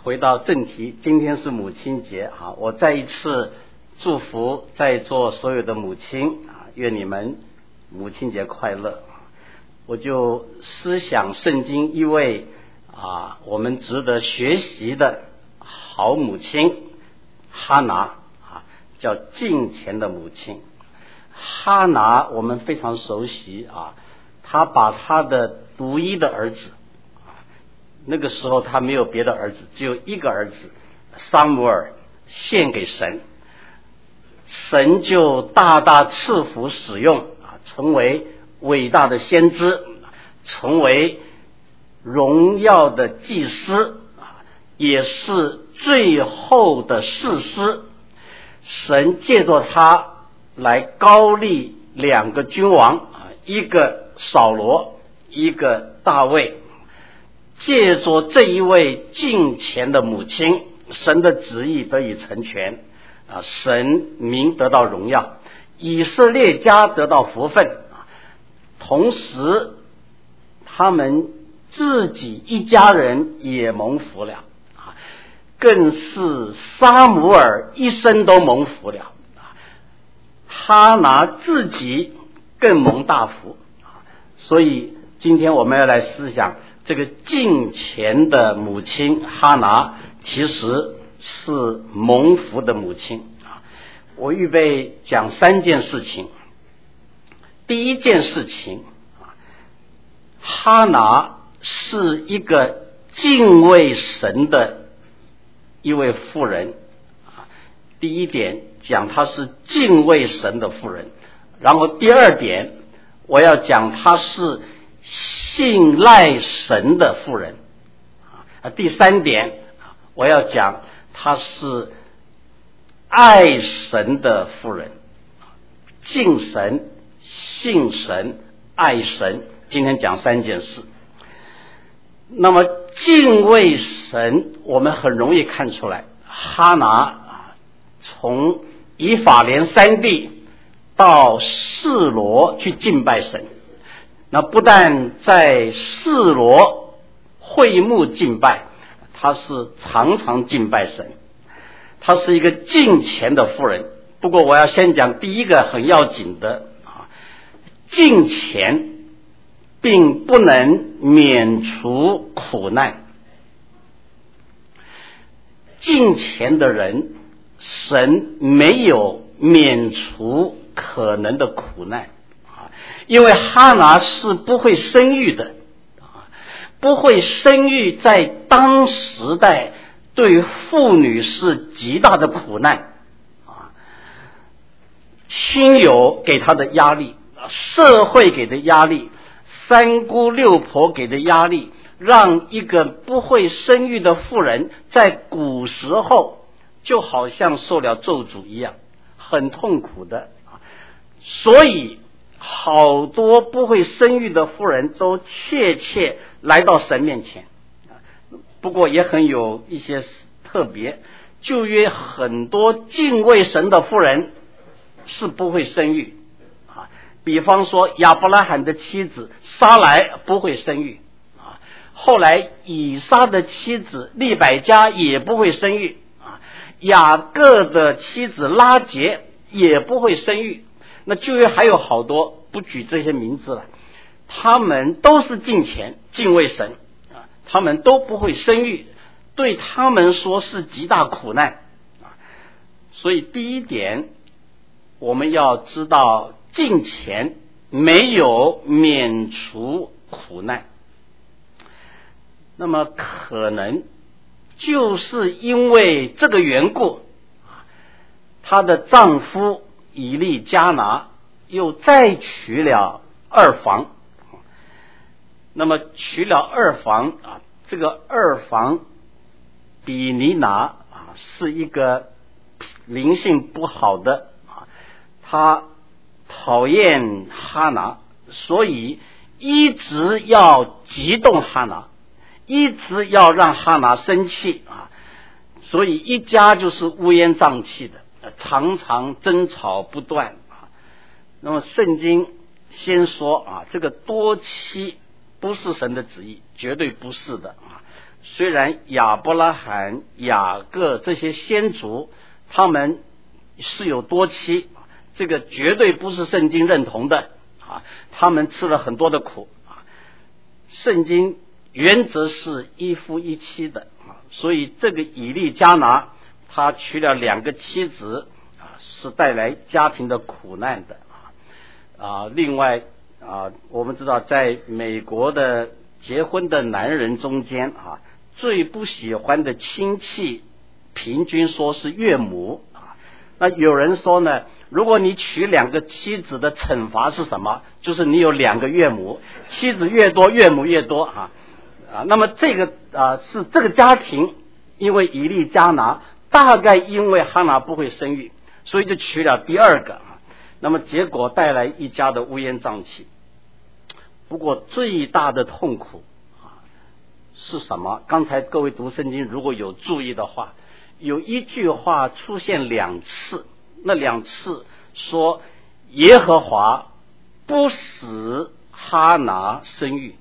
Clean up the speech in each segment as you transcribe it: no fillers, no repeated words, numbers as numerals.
回到正题，今天是母亲节啊，我再一次祝福在座所有的母亲啊，愿你们母亲节快乐。我就思想圣经一位我们值得学习的好母亲哈拿叫敬虔的母亲。哈拿我们非常熟悉她把她的独一的儿子，那个时候她没有别的儿子，只有一个儿子撒母耳献给神，神就大大赐福使用成为伟大的先知，成为荣耀的祭司，也是最后的士师。神借着他来高立两个君王，一个扫罗，一个大卫。借着这一位敬虔的母亲，神的旨意得以成全，神名得到荣耀，以色列家得到福分，同时他们自己一家人也蒙福了，更是撒母耳一生都蒙福了，哈拿自己更蒙大福。所以今天我们要来思想这个敬虔的母亲哈拿其实是蒙福的母亲。我预备讲3件事情。第一件事情，哈拿是一个敬畏神的一位妇人。第一点讲她是敬畏神的妇人，然后第二点我要讲她是信赖神的妇人，第三点我要讲她是爱神的妇人，敬神、信神、爱神。今天讲3件事。那么敬畏神我们很容易看出来，哈拿从以法莲山地到示罗去敬拜神，那不但在示罗会幕敬拜，他是常常敬拜神，他是一个敬虔的妇人。不过我要先讲第一个很要紧的，敬虔并不能免除苦难。敬虔的人，神没有免除可能的苦难，因为哈拿是不会生育的，不会生育在当时代对妇女是极大的苦难，亲友给她的压力，社会给的压力，三姑六婆给的压力，让一个不会生育的妇人在古时候就好像受了咒诅一样，很痛苦的。所以好多不会生育的妇人都切切来到神面前。不过也很有一些特别，旧约很多敬畏神的妇人是不会生育，比方说亚伯拉罕的妻子撒莱不会生育，后来以撒的妻子利百加也不会生育，雅各的妻子拉结也不会生育。那旧约还有好多，不举这些名字了，他们都是敬虔敬畏神，他们都不会生育，对他们说是极大苦难。所以第一点我们要知道，敬虔没有免除苦难。那么可能就是因为这个缘故，她的丈夫以利加拿又再娶了二房。那么娶了二房这个二房比尼拿是一个灵性不好的，他讨厌哈拿，所以一直要激动哈拿，一直要让哈拿生气所以一家就是乌烟瘴气的，常常争吵不断那么圣经先说这个多妻不是神的旨意，绝对不是的虽然亚伯拉罕、雅各这些先祖他们是有多妻，这个绝对不是圣经认同的啊，他们吃了很多的苦啊。圣经原则是一夫一妻的啊，所以这个以利加拿他娶了2个妻子啊，是带来家庭的苦难的啊。另外啊，我们知道在美国的结婚的男人中间啊，最不喜欢的亲戚平均说是岳母啊。那有人说呢，如果你娶2个妻子的惩罚是什么？就是你有2个岳母，妻子越多岳母越多啊。那么这个是这个家庭，因为以利加拿大概因为哈拿不会生育，所以就娶了第2个啊。那么结果带来一家的乌烟瘴气。不过最大的痛苦是什么？刚才各位读圣经如果有注意的话，有一句话出现2次，那2次说耶和华不使哈拿生育。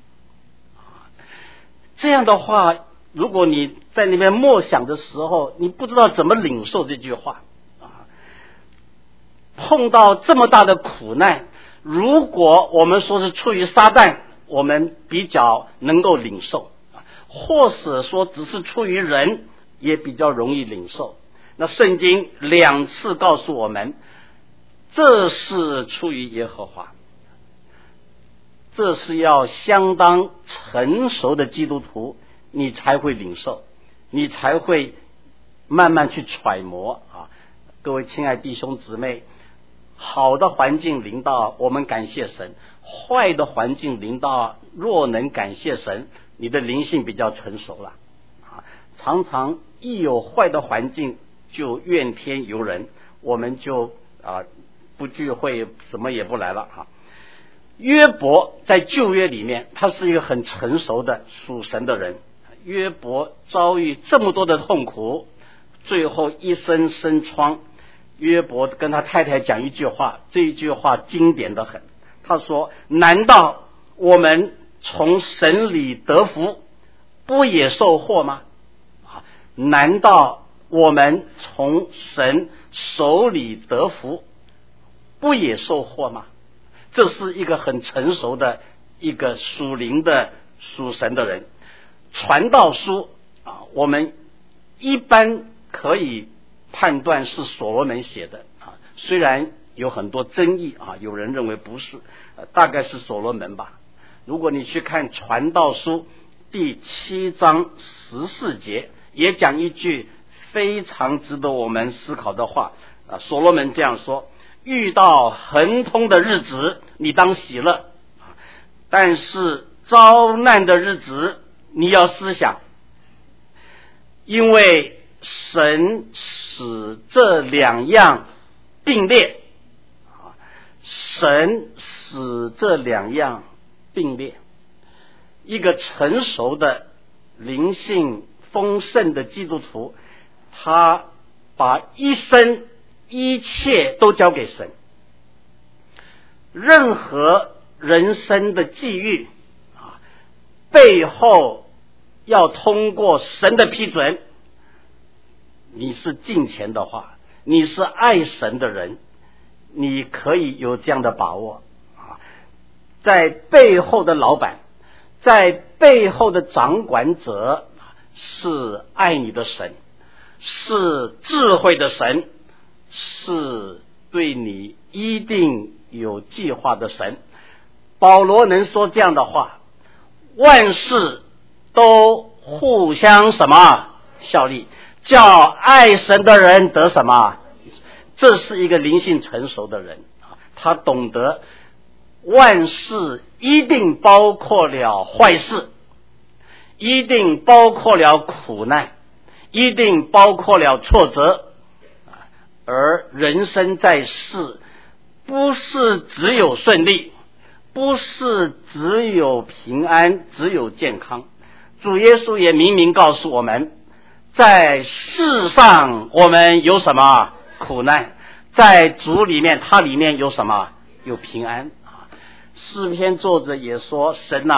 这样的话，如果你在那边默想的时候，你不知道怎么领受这句话啊。碰到这么大的苦难，如果我们说是出于撒旦，我们比较能够领受，或者说只是出于人，也比较容易领受。那圣经2次告诉我们，这是出于耶和华，这是要相当成熟的基督徒你才会领受，你才会慢慢去揣摩啊。各位亲爱弟兄姊妹，好的环境临到我们感谢神，坏的环境临到若能感谢神，你的灵性比较成熟了啊。常常一有坏的环境就怨天尤人，我们就不聚会，什么也不来了啊。约伯在旧约里面，他是一个很成熟的属神的人。约伯遭遇这么多的痛苦，最后一身生疮。约伯跟他太太讲一句话，这一句话经典得很。他说：难道我们从神里得福，不也受祸吗？难道我们从神手里得福，不也受祸吗？这是一个很成熟的一个属灵的属神的人。传道书我们一般可以判断是所罗门写的虽然有很多争议有人认为不是，大概是所罗门吧。如果你去看传道书第7章14节，也讲一句非常值得我们思考的话所罗门这样说：遇到亨通的日子，你当喜乐，但是遭难的日子你要思想，因为神使这2样并列，神使这2样并列。一个成熟的灵性丰盛的基督徒，他把一生一切都交给神，任何人生的际遇背后要通过神的批准。你是敬虔的话，你是爱神的人，你可以有这样的把握在背后的老板，在背后的掌管者是爱你的神，是智慧的神，是对你一定有计划的神。保罗能说这样的话，万事都互相什么效力，叫爱神的人得什么。这是一个灵性成熟的人，他懂得万事一定包括了坏事，一定包括了苦难，一定包括了挫折。而人生在世，不是只有顺利，不是只有平安，只有健康。主耶稣也明明告诉我们，在世上我们有什么苦难，在主里面，他里面有什么？有平安。诗篇作者也说，神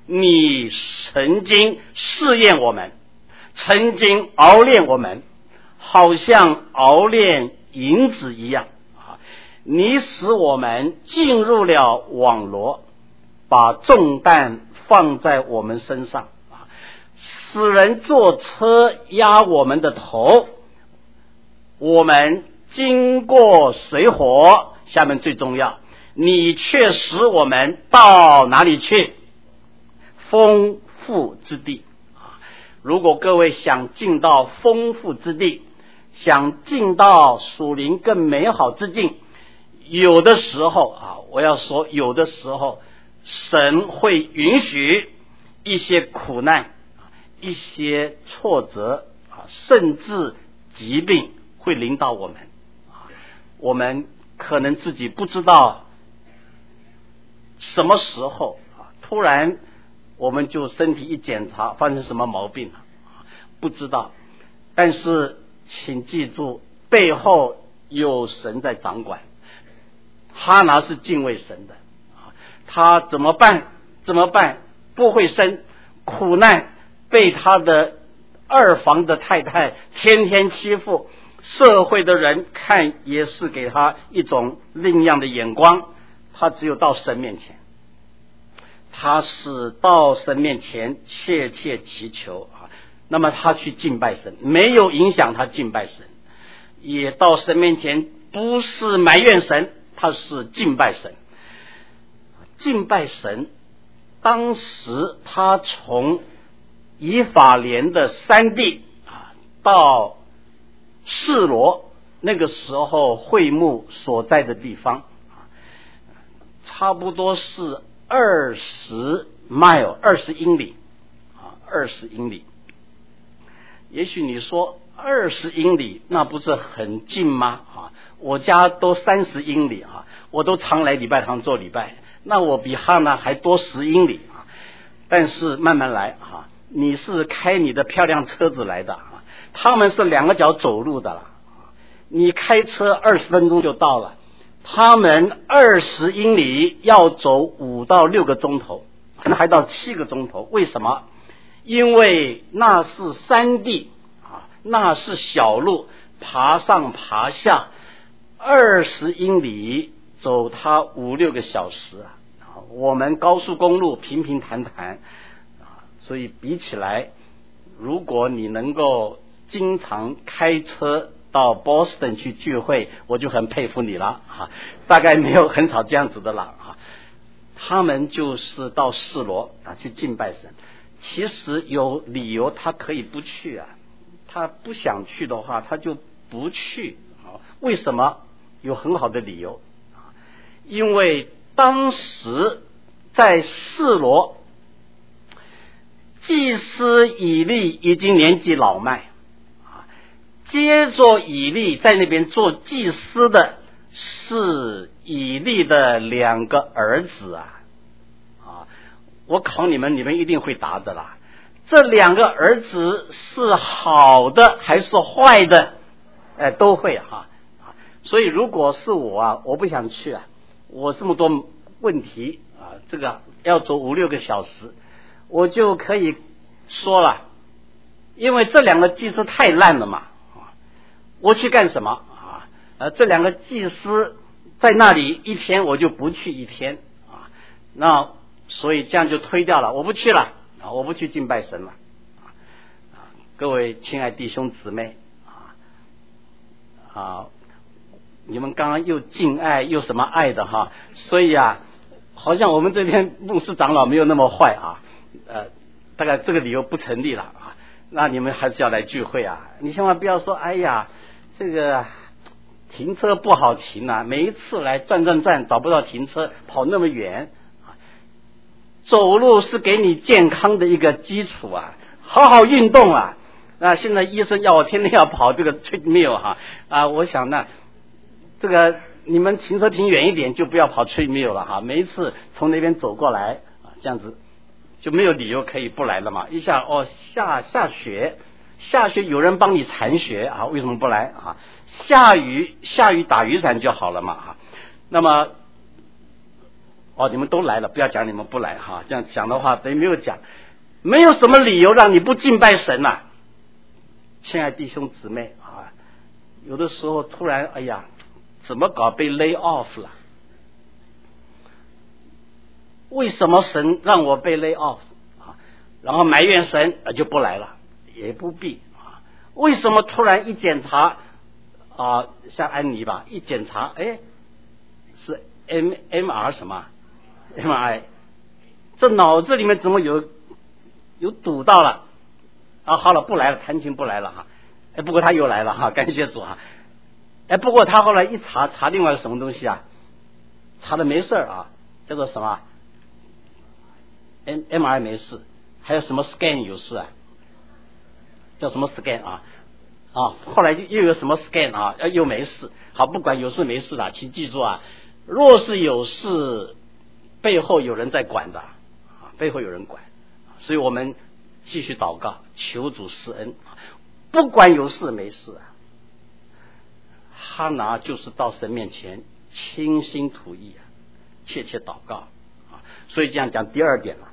你曾经试验我们，曾经熬炼我们，好像熬炼银子一样啊！你使我们进入了网罗，把重担放在我们身上啊，使人坐车压我们的头，我们经过水火，下面最重要，你却使我们到哪里去？丰富之地啊！如果各位想进到丰富之地，想进到属灵更美好之境，有的时候啊，我要说有的时候神会允许一些苦难，一些挫折啊，甚至疾病会临到我们啊，我们可能自己不知道什么时候啊，突然我们就身体一检查发生什么毛病了，不知道。但是请记住，背后有神在掌管。哈拿是敬畏神的，他怎么办？不会生苦难，被他的二房的太太天天欺负，社会的人看也是给他一种另样的眼光。他只有到神面前，他是到神面前切切祈求啊，那么他去敬拜神，没有影响他敬拜神，也到神面前不是埋怨神，他是敬拜神。敬拜神，当时他从以法莲的山地啊到示罗，那个时候会幕所在的地方，差不多是20 英里啊，20英里。也许你说20英里那不是很近吗？啊，我家都30英里啊，我都常来礼拜堂做礼拜，那我比哈拿还多10英里啊。但是慢慢来啊，你是开你的漂亮车子来的啊，他们是2个脚走路的了，你开车20分钟就到了。他们20英里要走5到6个钟头，可能还到7个钟头。为什么？因为那是山地啊，那是小路，爬上爬下，20英里走它5、6个小时啊。我们高速公路平平坦坦啊，所以比起来，如果你能够经常开车到 Boston 去聚会，我就很佩服你了啊！大概没有很少这样子的了啊。他们就是到示罗啊去敬拜神，其实有理由他可以不去啊，他不想去的话他就不去啊。为什么？有很好的理由啊，因为当时在示罗，祭司以利已经年纪老迈。接着以利在那边做祭司的是以利的2个儿子啊，我考你们，你们一定会答的啦。这2个儿子是好的还是坏的？都会哈。所以如果是我啊，我不想去啊，我这么多问题啊，这个要走5、6个小时，我就可以说了，因为这2个祭司太烂了嘛。我去干什么啊？这2个祭司在那里1天，我就不去1天啊。那所以这样就推掉了，我不去了啊，我不去敬拜神了啊。各位亲爱弟兄姊妹啊，你们刚刚又敬爱又什么爱的哈，所以啊，好像我们这边牧师长老没有那么坏啊，大概这个理由不成立了啊。那你们还是要来聚会啊，你千万不要说哎呀。这个停车不好停啊，每一次来转找不到停车，跑那么远走路是给你健康的一个基础啊，好好运动啊。那现在医生要我天天要跑这个 treadmill 啊，我想那这个你们停车停远一点，就不要跑 treadmill 了哈。每一次从那边走过来啊，这样子就没有理由可以不来了嘛。一下下雪有人帮你铲雪啊，为什么不来啊？下雨打雨伞就好了嘛啊。那么哦，你们都来了，不要讲你们不来哈，这样讲的话等于没有讲，没有什么理由让你不敬拜神呐。亲爱的弟兄姊妹啊，有的时候突然哎呀，怎么搞被 lay off 了？为什么神让我被 lay off 啊？然后埋怨神就不来了，也不必啊。为什么突然一检查啊，像安妮吧，一检查，哎，是 MR 什么 MRI， 这脑子里面怎么有堵到了啊？好了，不来了，弹琴不来了哈。哎，不过他又来了哈，感谢主哈。哎，不过他后来一查另外什么东西啊？查的没事啊，叫做什么？MRI 没事，还有什么 scan 有事啊？叫什么 scan 啊？啊，后来又有什么 scan 啊？又没事。好，不管有事没事的，请记住啊，若是有事，背后有人在管的啊，背后有人管，所以我们继续祷告，求主施恩。不管有事没事啊，哈拿就是到神面前倾心吐意啊，切切祷告啊。所以这样讲第二点了。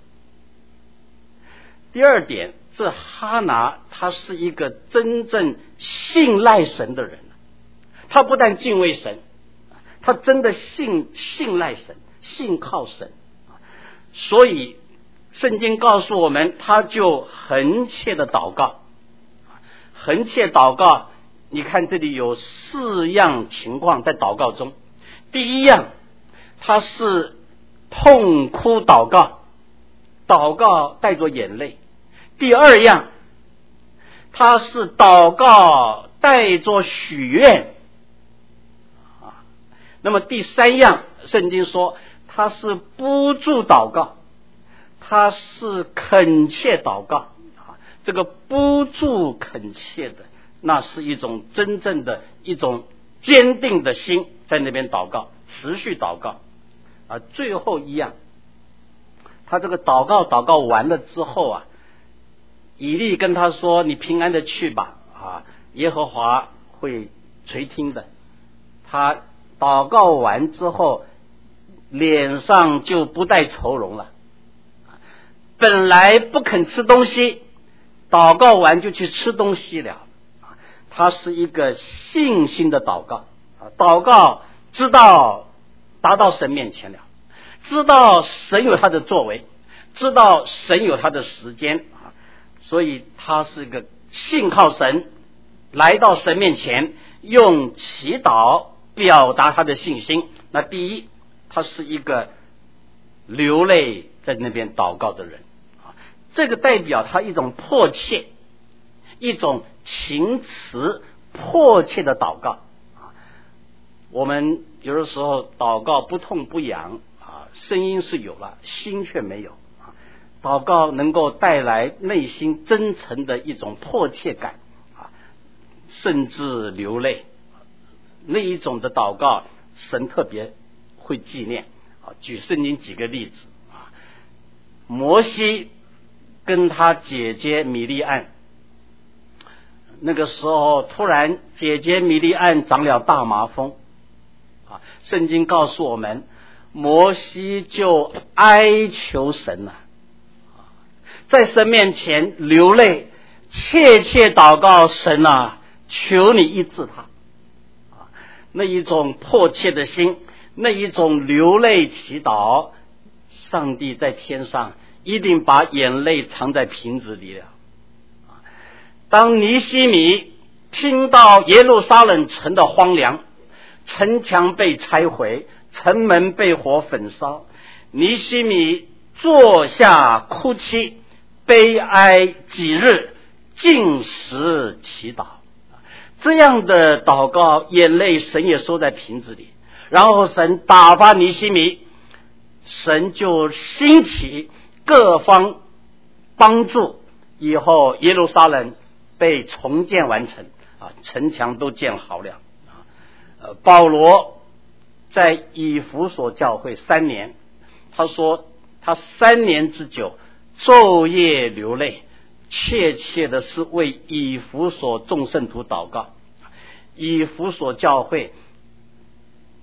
第二点，这哈拿他是一个真正信赖神的人，他不但敬畏神，他真的信赖神，信靠神。所以圣经告诉我们，他就恒切的祷告。恒切祷告，你看这里有4样情况在祷告中。第一样，他是痛哭祷告，祷告带着眼泪。第二样，他是祷告带着许愿啊。那么第三样，圣经说他是不住祷告，他是恳切祷告啊。这个不住恳切的，那是一种真正的一种坚定的心，在那边祷告，持续祷告啊。最后一样，他这个祷告完了之后啊，以利跟他说：“你平安的去吧，啊，耶和华会垂听的。”他祷告完之后，脸上就不带愁容了。本来不肯吃东西，祷告完就去吃东西了。他是一个信心的祷告，祷告知道达到神面前了，知道神有他的作为，知道神有他的时间。所以他是个信靠神，来到神面前用祈祷表达他的信心。那第一，他是一个流泪在那边祷告的人，这个代表他一种迫切，一种情辞迫切的祷告。我们有的时候祷告不痛不痒啊，声音是有了，心却没有。祷告能够带来内心真诚的一种迫切感啊，甚至流泪。那一种的祷告，神特别会纪念啊。举圣经几个例子啊，摩西跟他姐姐米利暗，那个时候突然姐姐米利暗长了大麻风啊，圣经告诉我们，摩西就哀求神了。在神面前流泪，切切祷告神啊，求你医治他。那一种迫切的心，那一种流泪祈祷，上帝在天上一定把眼泪藏在瓶子里了。当尼希米听到耶路撒冷城的荒凉，城墙被拆毁，城门被火焚烧，尼希米坐下哭泣，悲哀几日，禁食祈祷。这样的祷告，眼泪神也收在瓶子里，然后神打发尼希米，神就兴起各方帮助，以后耶路撒冷被重建完成啊，城墙都建好了。保罗在以弗所教会3年，他说他3年之久昼夜流泪，切切的是为以弗所众圣徒祷告。以弗所教会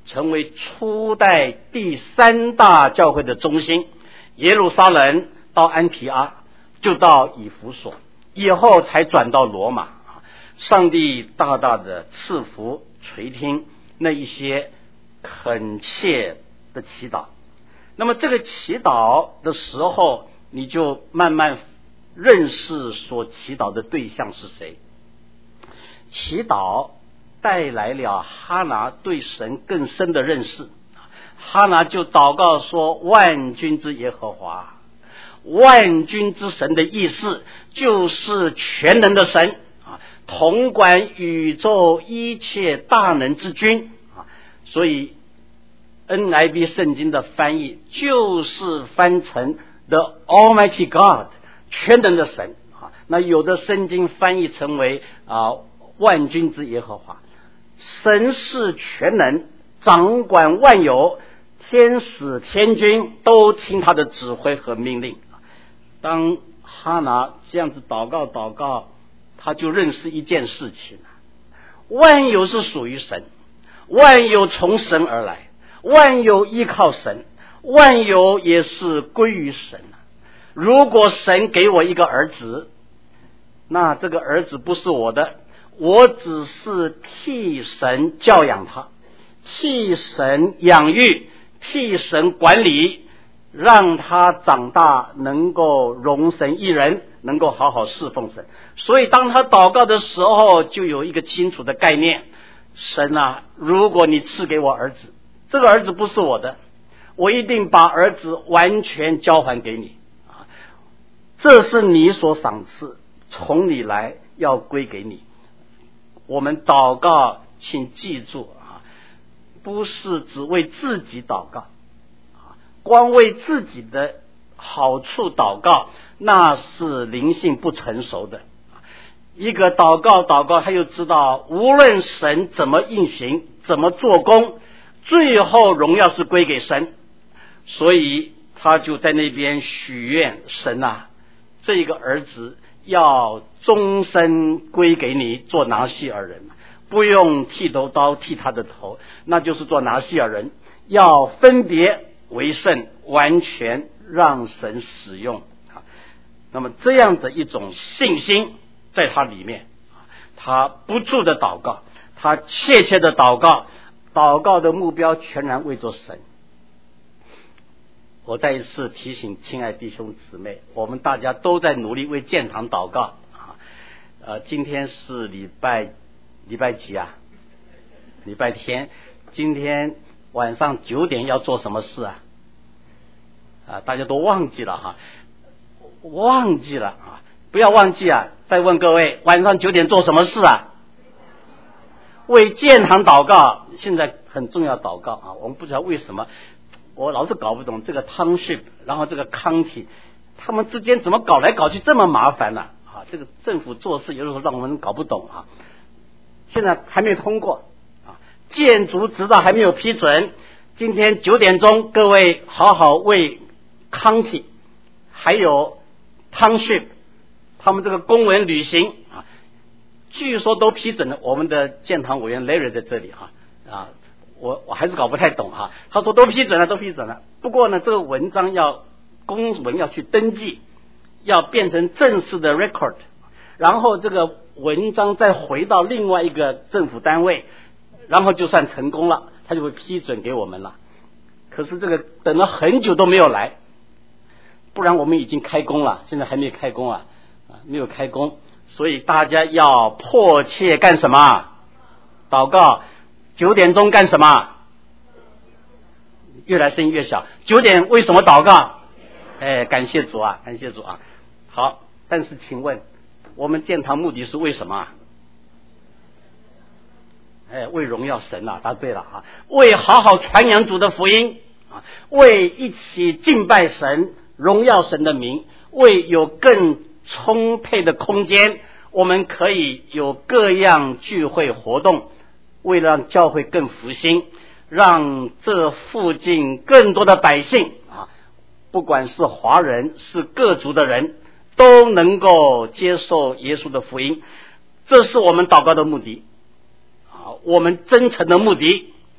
成为初代第3大教会的中心，耶路撒冷到安提阿，就到以弗所，以后才转到罗马。上帝大大的赐福垂听那一些恳切的祈祷。那么这个祈祷的时候，你就慢慢认识所祈祷的对象是谁。祈祷带来了哈拿对神更深的认识。哈拿就祷告说：万军之耶和华。万军之神的意思就是全能的神，统管宇宙一切大能之君。所以 NIV 圣经的翻译就是翻成 The Almighty God， 全能的神。那有的圣经翻译成为万军之耶和华。神是全能，掌管万有，天使天军都听他的指挥和命令。当哈拿这样子祷告，他就认识一件事情：万有是属于神，万有从神而来，万有依靠神，万有也是归于神。如果神给我一个儿子，那这个儿子不是我的，我只是替神教养他，替神养育，替神管理，让他长大能够容神一人，能够好好侍奉神。所以当他祷告的时候，就有一个清楚的概念：神啊，如果你赐给我儿子，这个儿子不是我的，我一定把儿子完全交还给你。这是你所赏赐，从你来，要归给你。我们祷告请记住，不是只为自己祷告，光为自己的好处祷告，那是灵性不成熟的。一个祷告他就知道，无论神怎么运行，怎么做工，最后荣耀是归给神。所以他就在那边许愿：神啊，这个儿子要终身归给你，做拿细耳人，不用剃头刀剃他的头，那就是做拿细耳人，要分别为圣，完全让神使用。那么这样的一种信心在他里面，他不住的祷告，他切切的祷告，祷告的目标全然为着神。我再一次提醒亲爱弟兄姊妹，我们大家都在努力为建堂祷告。今天是礼拜几啊？礼拜天。今天晚上9点要做什么事啊？大家都忘记了哈，忘记了啊！不要忘记啊！再问各位，晚上9点做什么事啊？为建堂祷告。现在很重要祷告啊！我们不知道为什么，我老是搞不懂这个 township， 然后这个 county， 他们之间怎么搞来搞去这么麻烦呢？这个政府做事有的时候让我们搞不懂啊。现在还没通过啊，建筑执照还没有批准。今天9点钟，各位好好为 county 还有 township 他们这个公文履行啊，据说都批准了。我们的建堂委员 Larry 在这里我还是搞不太懂哈。他说都批准了，都批准了。不过呢，这个文章公文要去登记，要变成正式的 record， 然后这个文章再回到另外一个政府单位，然后就算成功了，他就会批准给我们了。可是这个等了很久都没有来，不然我们已经开工了，现在还没开工没有开工。所以大家要迫切干什么？祷告。9点钟干什么？越来声音越小。9点为什么祷告？感谢主啊，感谢主啊。好，但是请问我们建堂目的是为什么？为荣耀神答对了啊，为好好传扬主的福音啊，为一起敬拜神，荣耀神的名，为有更充沛的空间，我们可以有各样聚会活动，为了让教会更复兴，让这附近更多的百姓不管是华人是各族的人，都能够接受耶稣的福音。这是我们祷告的目的我们真诚的目的。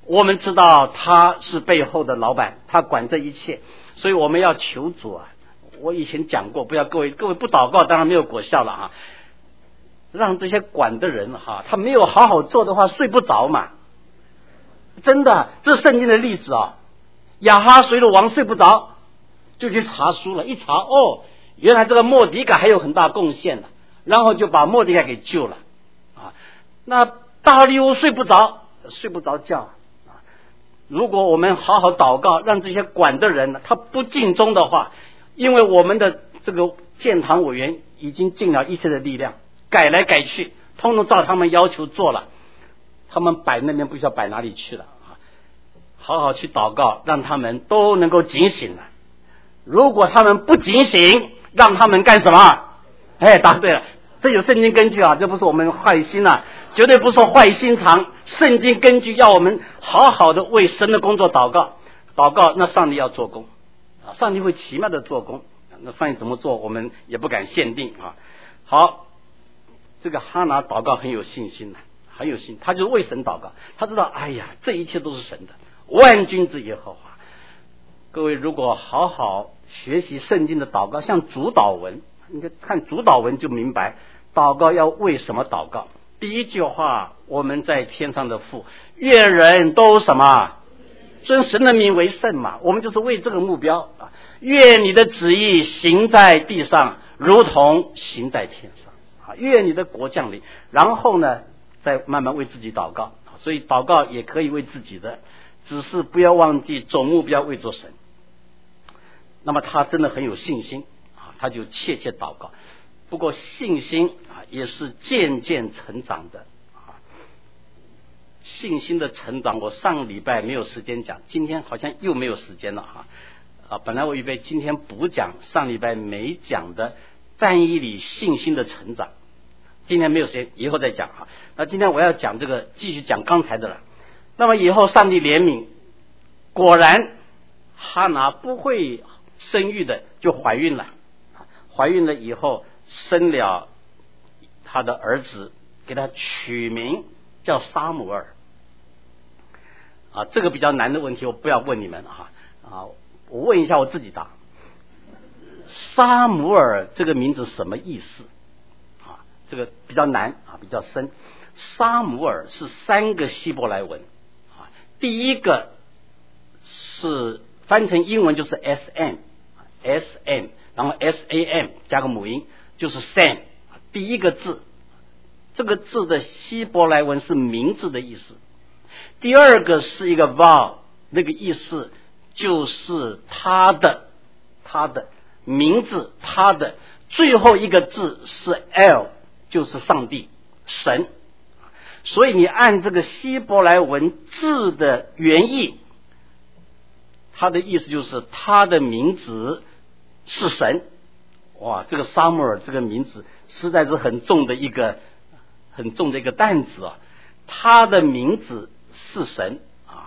我们知道他是背后的老板，他管这一切，所以我们要求主啊。我以前讲过，不要各位不祷告，当然没有果效了哈。让这些管的人哈，他没有好好做的话，睡不着嘛。真的，这是圣经的例子啊。亚哈随鲁王睡不着，就去查书了，一查原来这个末底改还有很大贡献的，然后就把末底改给救了啊。那大利乌睡不着觉。如果我们好好祷告，让这些管的人他不尽忠的话，因为我们的这个建堂委员已经尽了一切的力量，改来改去，通通照他们要求做了，他们摆那边不知道摆哪里去了啊！好好去祷告，让他们都能够警醒了。如果他们不警醒，让他们干什么？答对了，这有圣经根据啊，这不是我们坏心啊，绝对不是坏心肠。圣经根据要我们好好的为神的工作祷告，那上帝要做工啊，上帝会奇妙的做工。那上帝怎么做，我们也不敢限定啊。好，这个哈拿祷告很有信心的，很有信，他就为神祷告，他知道，这一切都是神的，万军之耶和华。各位如果好好学习圣经的祷告，像主祷文，你看主祷文就明白祷告要为什么祷告。第一句话，我们在天上的父，愿人都什么尊神的名为圣嘛，我们就是为这个目标啊。愿你的旨意行在地上，如同行在天上啊。愿你的国降临，然后呢，再慢慢为自己祷告。所以祷告也可以为自己的，只是不要忘记总目标为做神。那么他真的很有信心啊，他就切切祷告。不过信心啊也是渐渐成长的啊，信心的成长，我上个礼拜没有时间讲，今天好像又没有时间了哈。本来我预备今天补讲上礼拜没讲的但以理信心的成长，今天没有时间，以后再讲哈。那今天我要讲这个，继续讲刚才的了。那么以后上帝怜悯，果然哈拿不会生育的就怀孕了，怀孕了以后生了他的儿子，给他取名叫撒母耳啊。这个比较难的问题我不要问你们我问一下我自己答。撒母耳这个名字什么意思啊？这个比较难啊，比较深。撒母耳是3个希伯来文啊，第一个是翻成英文就是 SM， 然后 SAM 加个母音就是 Sam， 第一个字，这个字的希伯来文是名字的意思。第二个是一个 vowel， 那个意思就是他的名字，他的最后一个字是 L， 就是上帝神。所以你按这个希伯来文字的原意，他的意思就是他的名字是神。哇，这个撒母耳这个名字实在是很重的一个担子啊。他的名字是神啊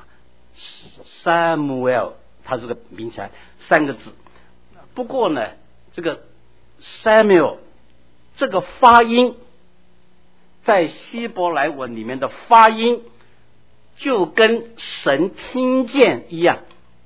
，Samuel， 他这个名起来3个字。不过呢，这个 Samuel 这个发音在希伯来文里面的发音就跟神听见一样，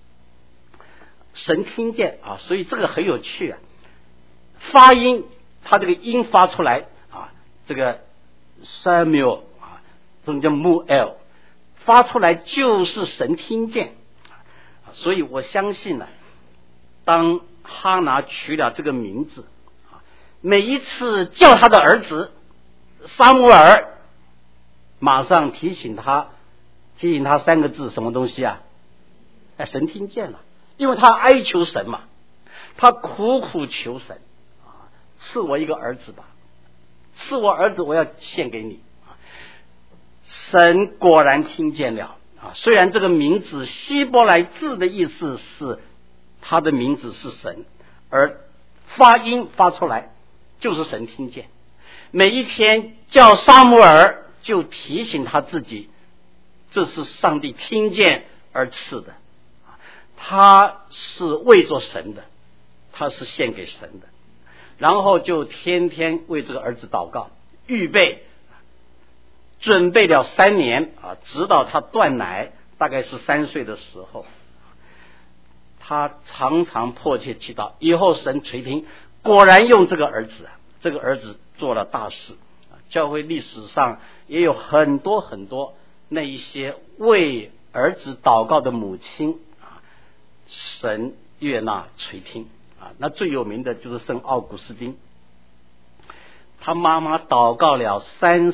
神听见啊，所以这个很有趣啊。发音，他这个音发出来啊，这个 Samuel 啊，这叫 Muel， 发出来就是神听见。所以我相信呢，当哈拿取了这个名字啊，每一次叫他的儿子撒母耳，马上提醒他3个字，什么东西啊？神听见了，因为他哀求神嘛，他苦苦求神啊，赐我一个儿子吧，赐我儿子，我要献给你啊。神果然听见了啊，虽然这个名字希伯来字的意思是他的名字是神，而发音发出来就是神听见。每一天叫撒母耳，就提醒他自己，这是上帝听见而赐的，他是为做神的，他是献给神的。然后就天天为这个儿子祷告，预备准备了3年啊，直到他断奶大概是3岁的时候，他常常迫切祈祷，以后神垂听，果然用这个儿子这个儿子做了大事。教会历史上也有很多很多那一些为儿子祷告的母亲神悦纳垂听那最有名的就是圣奥古斯丁，他妈妈祷告了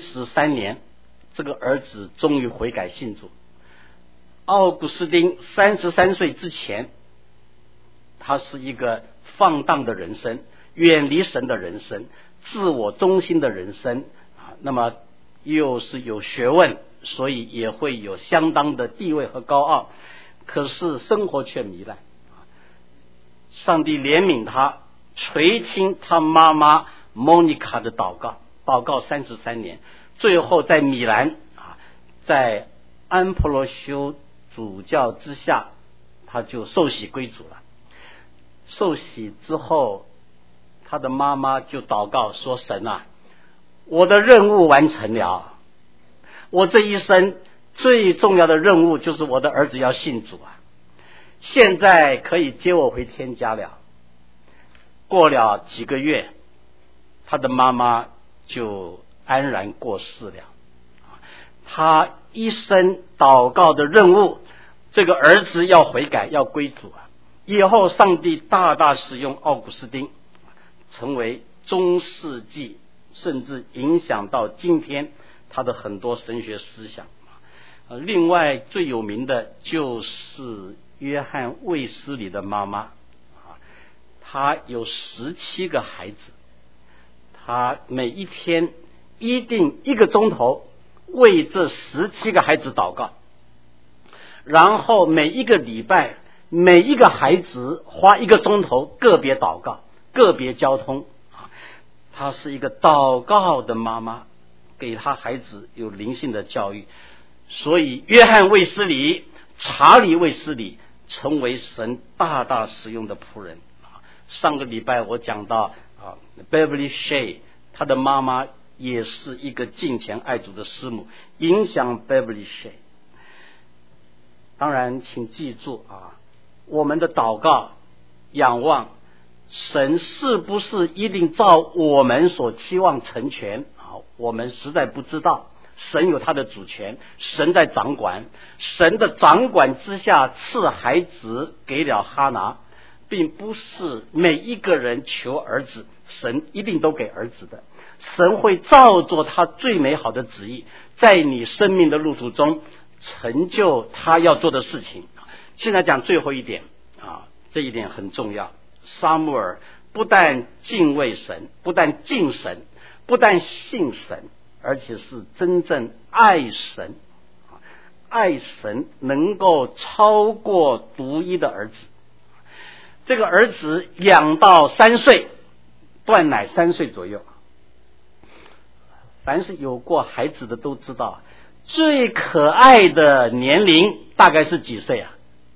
33年，这个儿子终于悔改信主。奥古斯丁33岁之前，他是一个放荡的人生，远离神的人生，自我中心的人生那么又是有学问，所以也会有相当的地位和高傲，可是生活却糜烂。上帝怜悯他，垂听他妈妈莫妮卡的祷告33年，最后在米兰在安普罗修主教之下，他就受洗归主了。受洗之后，他的妈妈就祷告说，神我的任务完成了，我这一生最重要的任务就是我的儿子要信主现在可以接我回天家了。过了几个月，他的妈妈就安然过世了。他一生祷告的任务，这个儿子要悔改，要归主以后上帝大大使用奥古斯丁，成为中世纪甚至影响到今天他的很多神学思想另外最有名的就是约翰卫斯理的妈妈他有17个孩子，他每一天一定1个钟头为这17个孩子祷告，然后每一个礼拜每一个孩子花1个钟头个别祷告，个别交通她是一个祷告的妈妈，给她孩子有灵性的教育。所以约翰卫斯理、查理卫斯理成为神大大使用的仆人上个礼拜我讲到Beverly Shea， 她的妈妈也是一个敬虔爱主的师母，影响 Beverly Shea。 当然请记住我们的祷告仰望神是不是一定照我们所期望成全我们实在不知道。神有他的主权，神在掌管，神的掌管之下赐孩子给了哈拿，并不是每一个人求儿子神一定都给儿子的，神会照做他最美好的旨意，在你生命的路途中成就他要做的事情。现在讲最后一点这一点很重要。撒母耳不但敬畏神，不但敬神，不但信神，而且是真正爱神。爱神能够超过独一的儿子。这个儿子养到3岁，断奶3岁左右。凡是有过孩子的都知道，最可爱的年龄大概是几岁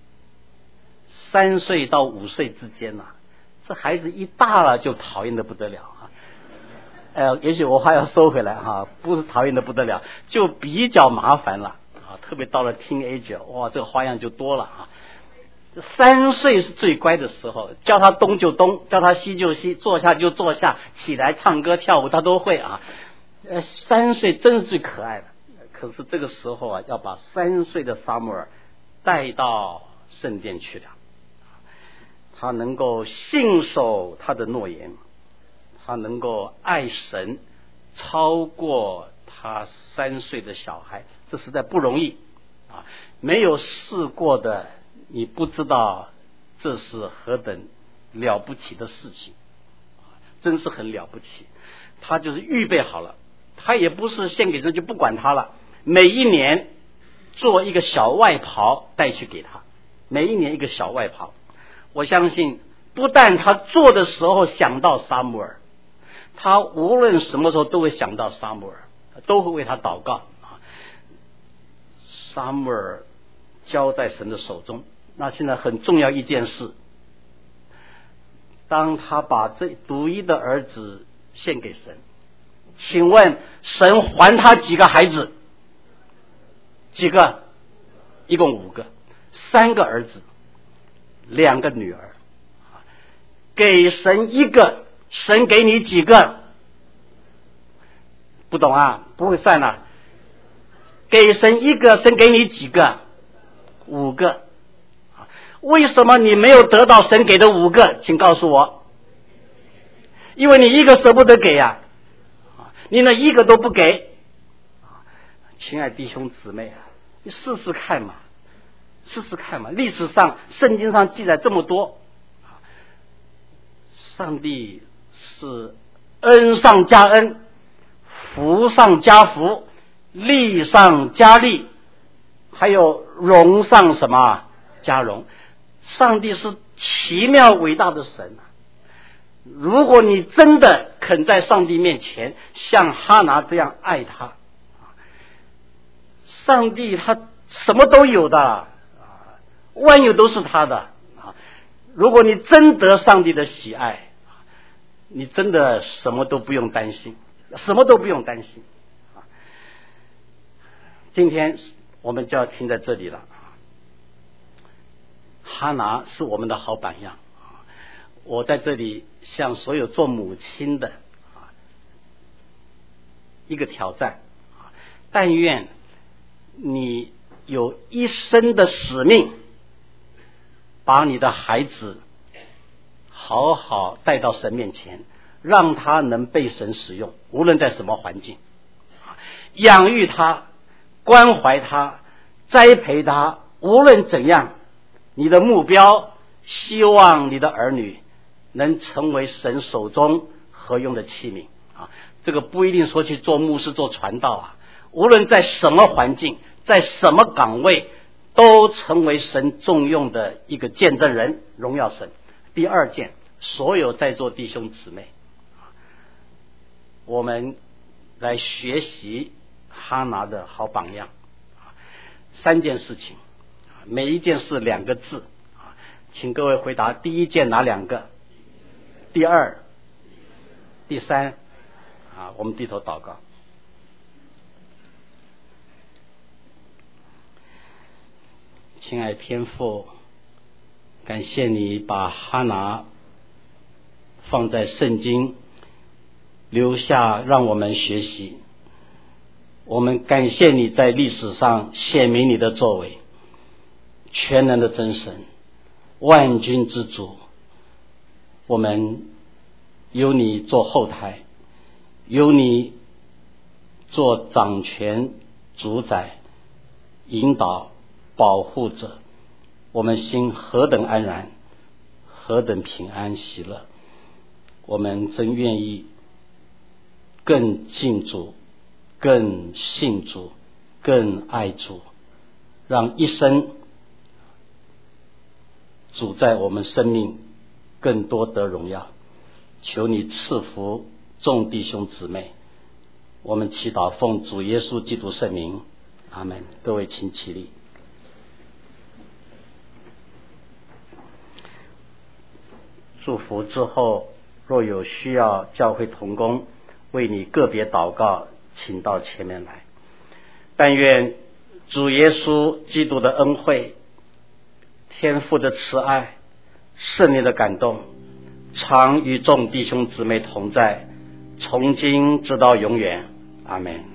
3岁到5岁之间这孩子一大了就讨厌的不得了也许我话要收回来不是讨厌的不得了，就比较麻烦了特别到了 teenager， 哇，这个花样就多了3岁是最乖的时候，叫他东就东，叫他西就西，坐下就坐下，起来唱歌跳舞他都会3岁真是最可爱的。可是这个时候要把3岁的撒母耳带到圣殿去了。他能够信守他的诺言，他能够爱神超过他3岁的小孩，这实在不容易没有试过的你不知道这是何等了不起的事情真是很了不起。他就是预备好了，他也不是献给神就不管他了，每一年做一个小外袍带去给他，每一年一个小外袍。我相信不但他做的时候想到撒母耳，他无论什么时候都会想到撒母耳，都会为他祷告撒母耳交在神的手中。那现在很重要一件事，当他把这独一的儿子献给神，请问神还他几个孩子？几个？1 一共5个，3个儿子，2个女儿。给神1个，神给你几个？不懂啊？不会算啊？给神1个，神给你几个？5个。为什么你没有得到神给的5个？请告诉我。因为你1个舍不得给呀，你那1个都不给。亲爱弟兄姊妹啊，你试试看嘛，试试看嘛。历史上圣经上记载这么多，上帝是恩上加恩，福上加福，利上加利，还有荣上什么加荣。上帝是奇妙伟大的神啊！如果你真的肯在上帝面前像哈拿这样爱他，上帝他什么都有的，万有都是他的。如果你真得上帝的喜爱，你真的什么都不用担心，什么都不用担心。今天我们就要停在这里了。哈拿是我们的好榜样，我在这里向所有做母亲的一个挑战，但愿你有一生的使命，把你的孩子好好带到神面前，让他能被神使用，无论在什么环境，养育他，关怀他，栽培他，无论怎样，你的目标希望你的儿女能成为神手中合用的器皿啊！这个不一定说去做牧师做传道啊，无论在什么环境，在什么岗位，都成为神重用的一个见证人，荣耀神。第2件，所有在座弟兄姊妹，我们来学习哈拿的好榜样。3件事情，每一件是2个字，请各位回答。第1件哪2个？第2、第3。我们低头祷告。亲爱天父，感谢你把哈拿放在圣经，留下让我们学习。我们感谢你在历史上显明你的作为，全能的真神，万军之主。我们有你做后台，有你做掌权主宰，引导保护者，我们心何等安然，何等平安喜乐。我们真愿意更敬主，更信主，更爱主，让一生主在我们生命更多得荣耀。求你赐福众弟兄姊妹，我们祈祷奉主耶稣基督圣名，阿们。各位请起立。祝福之后，若有需要教会同工为你个别祷告，请到前面来。但愿主耶稣基督的恩惠，天父的慈爱，圣灵的感动，常与众弟兄姊妹同在，从今直到永远，阿们。